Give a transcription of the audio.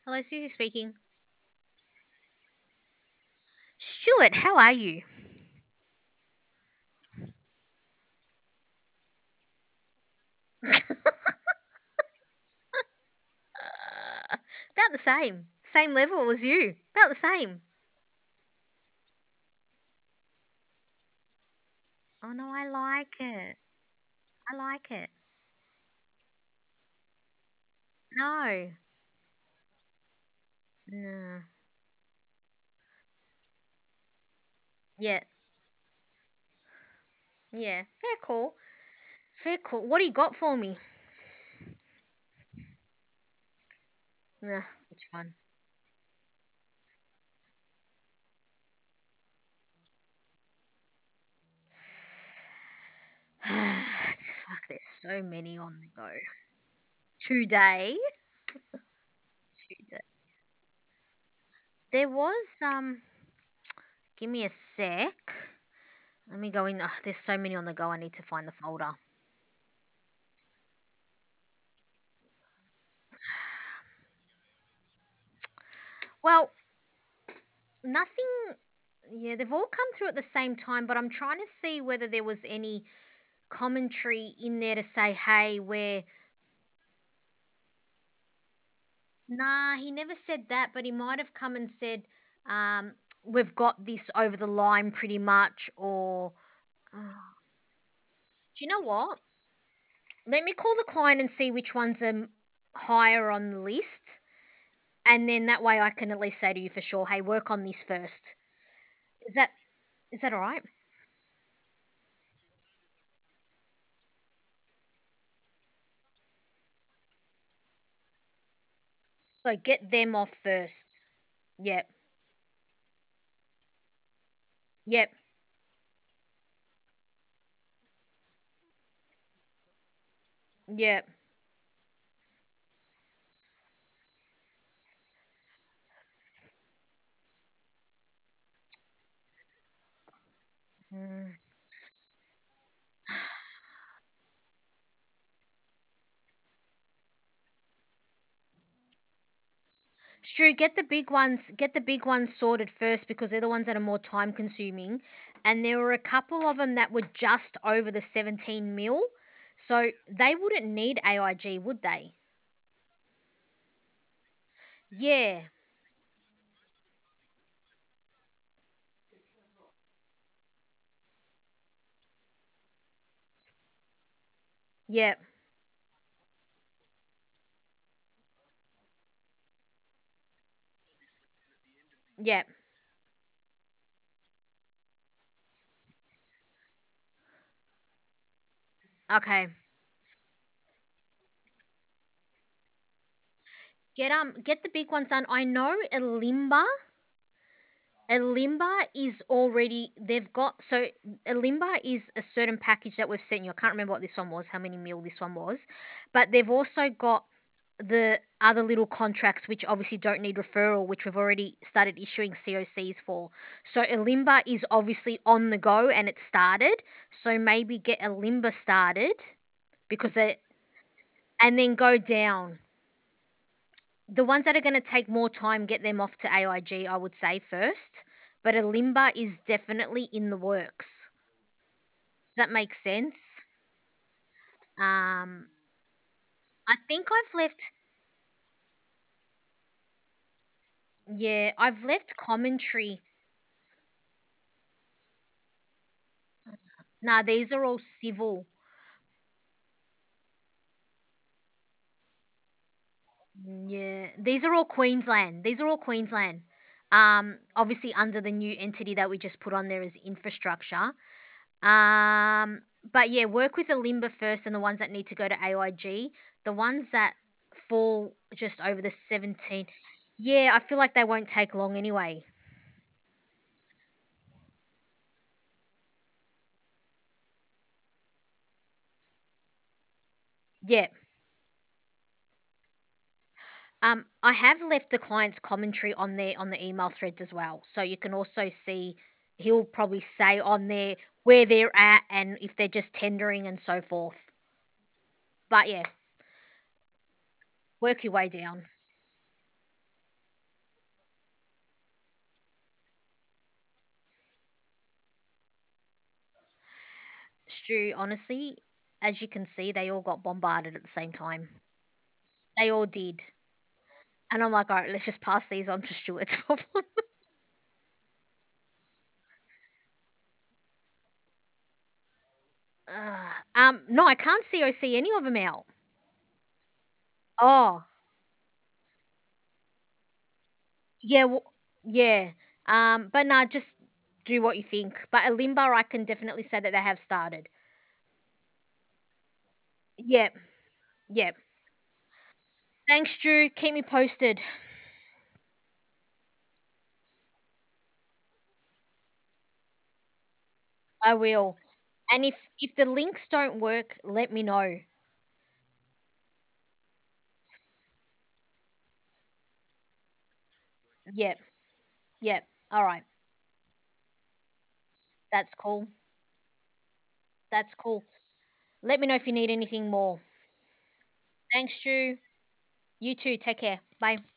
Hello, Susie speaking. Stuart, how are you? About the same. Same level as you. About the same. Oh no, I like it. I like it. No. No. Yeah. Yeah. Fair call. Fair call. What do you got for me? Nah, it's fun. Fuck, there's so many on the go. Today. Today. There was give me a sec. Let me go in. There's so many on the go. I need to find the folder. Well, nothing. Yeah, they've all come through at the same time, but I'm trying to see whether there was any commentary in there to say, hey, nah, he never said that, but he might have come and said, um, we've got this over the line pretty much, or, oh, do you know what? Let me call the client and see which ones are higher on the list. And then that way I can at least say to you for sure, hey, work on this first. Is that, is that all right? So get them off first. Yep. Yep. Yep. Mm. Stu, get the big ones sorted first because they're the ones that are more time consuming. And there were a couple of them that were just over the 17 mil. So they wouldn't need AIG, would they? Yeah. Yep. Yep. Okay. Get the big ones done. I know Elimba is already they've got so Elimba is a certain package that we've sent you. I can't remember what this one was, how many mil this one was, but they've also got the other little contracts which obviously don't need referral, which we've already started issuing COCs for. So Elimba is obviously on the go and it started. So maybe get Elimba started because it and then go down. The ones that are going to take more time, get them off to AIG, I would say first. But a Limba is definitely in the works. Does that make sense? Um, I think I've left, yeah, I've left commentary. Nah, these are all civil. Yeah, these are all Queensland. These are all Queensland. Obviously under the new entity that we just put on there as infrastructure. But yeah, work with the limber first and the ones that need to go to AIG. The ones that fall just over the 17. Yeah, I feel like they won't take long anyway. Yeah. I have left the client's commentary on there on the email threads as well. So you can also see he'll probably say on there where they're at and if they're just tendering and so forth. But yeah, work your way down. Stu, honestly, as you can see, they all got bombarded at the same time. They all did. And I'm like, all right, let's just pass these on to Stuart's problem. No, I can't see or see any of them out. Oh, yeah, yeah. But nah, just do what you think. But Alimba, I can definitely say that they have started. Yep, yep. Thanks, Drew. Keep me posted. I will. And if the links don't work, let me know. Yep, yep. All right. That's cool. That's cool. Let me know if you need anything more. Thanks, Drew. You too. Take care. Bye.